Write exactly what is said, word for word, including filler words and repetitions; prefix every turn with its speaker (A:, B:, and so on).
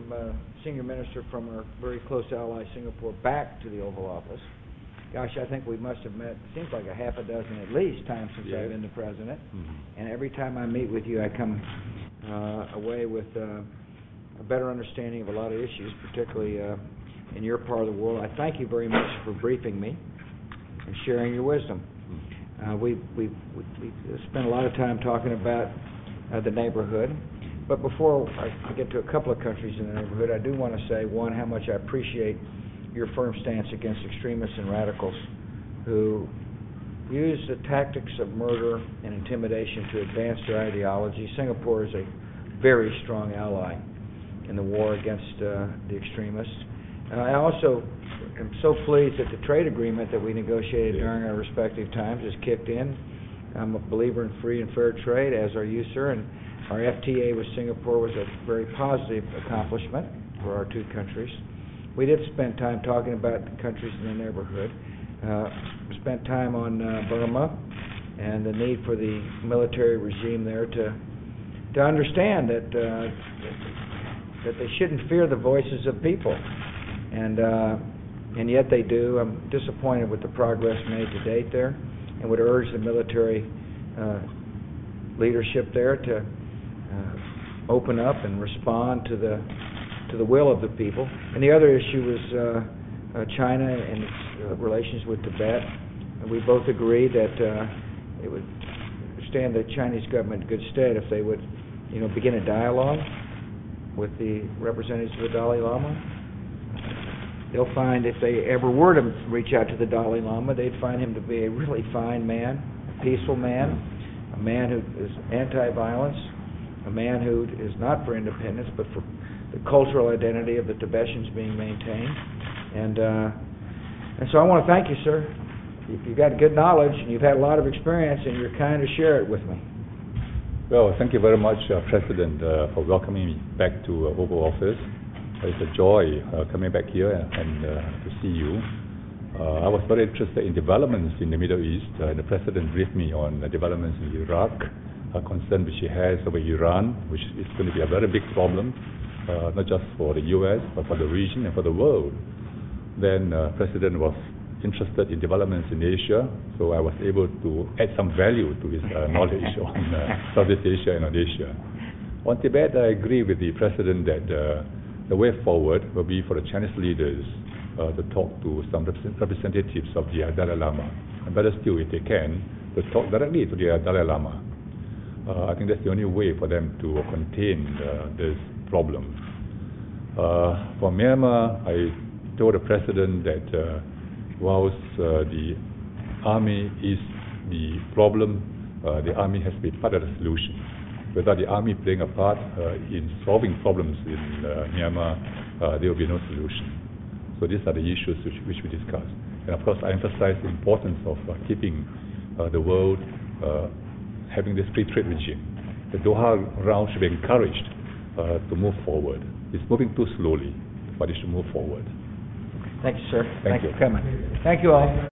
A: welcome a senior minister from our very close ally, Singapore, back to the Oval Office. Gosh, I think we must have met, seems like a half a dozen at least times since
B: yes.
A: I've been the president.
B: Mm-hmm.
A: And every time I meet with you, I come uh, away with uh, a better understanding of a lot of issues, particularly uh, in your part of the world. I thank you very much for briefing me and sharing your wisdom. Uh, we we we spent a lot of time talking about uh, the neighborhood, but before I get to a couple of countries in the neighborhood, I do want to say, one, how much I appreciate your firm stance against extremists and radicals who use the tactics of murder and intimidation to advance their ideology. Singapore is a very strong ally in the war against uh, the extremists. Uh, I also am so pleased that the trade agreement that we negotiated
B: yes.
A: during our respective times has kicked in. I'm a believer in free and fair trade, as are you, sir, and our F T A with Singapore was a very positive accomplishment for our two countries. We did spend time talking about the countries in the neighborhood. Uh, we spent time on uh, Burma and the need for the military regime there to to understand that uh, that they shouldn't fear the voices of people, and uh, and yet they do. I'm disappointed with the progress made to date there, and would urge the military uh, leadership there to uh, open up and respond to the to the will of the people. And the other issue was uh, uh, China and its uh, relations with Tibet. And we both agreed that uh, it would stand the Chinese government in good stead if they would, you know, begin a dialogue with the representatives of the Dalai Lama. They'll find, if they ever were to reach out to the Dalai Lama, they'd find him to be a really fine man, a peaceful man, a man who is anti-violence, a man who is not for independence, but for the cultural identity of the Tibetans being maintained. And uh, and so I want to thank you, sir. You've got good knowledge, and you've had a lot of experience, and you're kind to share it with me.
B: Well, thank you very much, uh, President, uh, for welcoming me back to uh, Oval Office. It's a joy uh, coming back here and uh, to see you. Uh, I was very interested in developments in the Middle East. Uh, the President briefed me on the developments in Iraq, a concern which he has over Iran, which is going to be a very big problem, uh, not just for the U S, but for the region and for the world. Then uh, President was interested in developments in Asia, so I was able to add some value to his uh, knowledge on uh, Southeast Asia and on Asia. On Tibet, I agree with the President that uh, the way forward will be for the Chinese leaders uh, to talk to some representatives of the Dalai Lama, and better still, if they can, to talk directly to the Dalai Lama. Uh, I think that's the only way for them to contain uh, this problem. Uh, for Myanmar, I told the President that uh, whilst uh, the army is the problem, uh, the army has to be part of the solution. Without the army playing a part uh, in solving problems in uh, Myanmar, uh, there will be no solution. So these are the issues which, which we discussed. And of course, I emphasize the importance of uh, keeping uh, the world uh, having this free trade regime. The Doha round should be encouraged uh, to move forward. It's moving too slowly, but it should move forward.
A: Thank you, sir.
B: Thank
A: Thank
B: you.
A: you for coming. Thank you all.